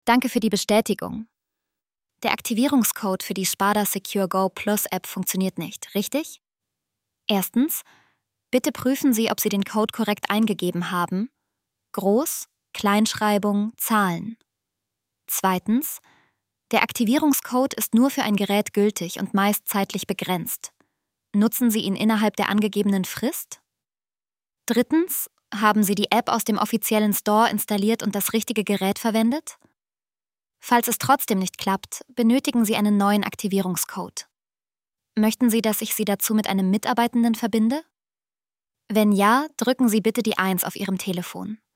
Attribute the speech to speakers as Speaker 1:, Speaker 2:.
Speaker 1: Danke für die Bestätigung. Der Aktivierungscode für die Spada Secure Go Plus App funktioniert nicht, richtig? Erstens, bitte prüfen Sie, ob Sie den Code korrekt eingegeben haben. Groß-, Kleinschreibung, Zahlen. Zweitens, der Aktivierungscode ist nur für ein Gerät gültig und meist zeitlich begrenzt. Nutzen Sie ihn innerhalb der angegebenen Frist? Drittens, haben Sie die App aus dem offiziellen Store installiert und das richtige Gerät verwendet? Falls es trotzdem nicht klappt, benötigen Sie einen neuen Aktivierungscode. Möchten Sie, dass ich Sie dazu mit einem Mitarbeitenden verbinde? Wenn ja, drücken Sie bitte die 1 auf Ihrem Telefon.